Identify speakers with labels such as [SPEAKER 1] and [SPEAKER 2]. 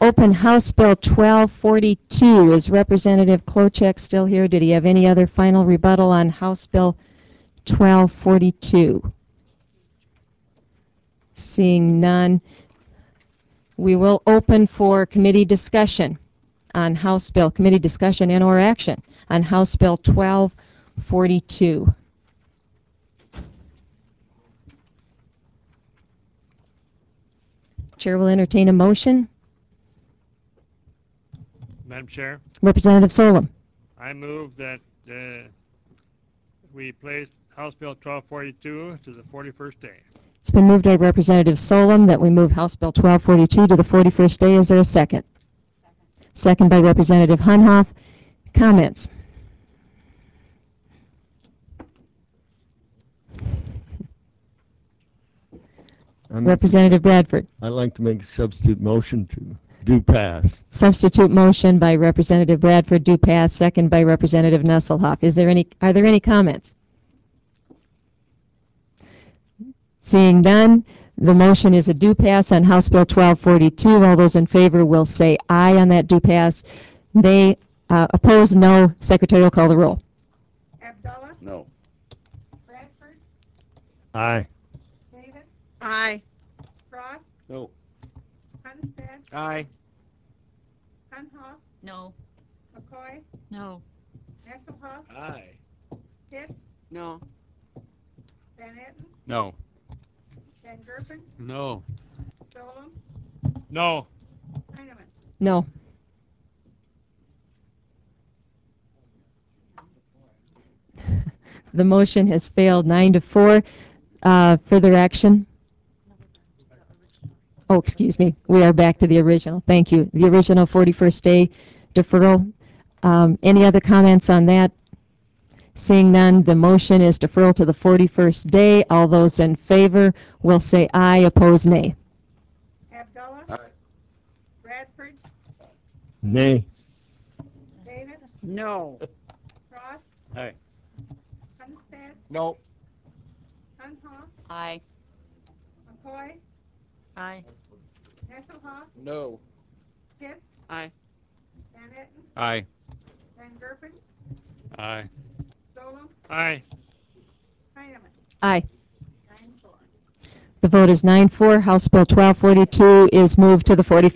[SPEAKER 1] open House Bill 1242. Is Representative Klochek still here? Did he have any other final rebuttal on House Bill 1242? Seeing none, we will open for committee discussion on House Bill, committee discussion and or action on House Bill 1242. Chair will entertain a motion.
[SPEAKER 2] Madam Chair,
[SPEAKER 1] Representative Solom.
[SPEAKER 2] I move that we place House Bill 1242 to the 41st day.
[SPEAKER 1] It's been moved by Representative Solom that we move House Bill 1242 to the 41st day. Is there a second? Second by Representative Hunhoff. Comments? Representative Bradford.
[SPEAKER 3] I'd like to make a substitute motion to do pass.
[SPEAKER 1] Substitute motion by Representative Bradford, do pass. Second by Representative Nusselhoff. Are there any comments? Seeing none, the motion is a do pass on House Bill 1242. All those in favor will say aye on that do pass. Nay, opposed, no. Secretary will call the roll.
[SPEAKER 4] Abdullah?
[SPEAKER 3] No.
[SPEAKER 4] Bradford?
[SPEAKER 3] Aye.
[SPEAKER 4] David?
[SPEAKER 5] Aye.
[SPEAKER 4] Frost?
[SPEAKER 3] No.
[SPEAKER 4] Hunstead?
[SPEAKER 3] Aye.
[SPEAKER 4] Hunhoff?
[SPEAKER 5] No.
[SPEAKER 4] McCoy?
[SPEAKER 5] No.
[SPEAKER 4] Nesselhoff?
[SPEAKER 3] Aye.
[SPEAKER 4] Pitts?
[SPEAKER 5] No.
[SPEAKER 4] Van Etten?
[SPEAKER 2] No.
[SPEAKER 4] Van Gerpen?
[SPEAKER 2] No.
[SPEAKER 4] Solom?
[SPEAKER 2] No.
[SPEAKER 4] Heineman?
[SPEAKER 1] No. The motion has failed 9-4. Further action? Oh, excuse me. We are back to the original. Thank you. The original 41st day deferral. Any other comments on that? Seeing none, the motion is deferral to the 41st day. All those in favor will say aye. Opposed, nay.
[SPEAKER 4] Abdullah?
[SPEAKER 3] Aye.
[SPEAKER 4] Bradford?
[SPEAKER 3] Nay.
[SPEAKER 4] David?
[SPEAKER 5] No.
[SPEAKER 4] Frost?
[SPEAKER 3] Aye.
[SPEAKER 4] Hunstead?
[SPEAKER 3] No.
[SPEAKER 4] Hunhoff?
[SPEAKER 5] Aye.
[SPEAKER 4] McCoy?
[SPEAKER 5] Aye.
[SPEAKER 4] Nesselhoff?
[SPEAKER 3] No.
[SPEAKER 4] Pitts?
[SPEAKER 5] Aye.
[SPEAKER 4] Van Etten?
[SPEAKER 2] Aye.
[SPEAKER 4] Van Gerpen?
[SPEAKER 2] Aye.
[SPEAKER 4] Solom?
[SPEAKER 2] Aye.
[SPEAKER 4] Heineman?
[SPEAKER 1] Aye.
[SPEAKER 4] 9-4.
[SPEAKER 1] The vote is 9-4. House Bill 1242 is moved to the 41st.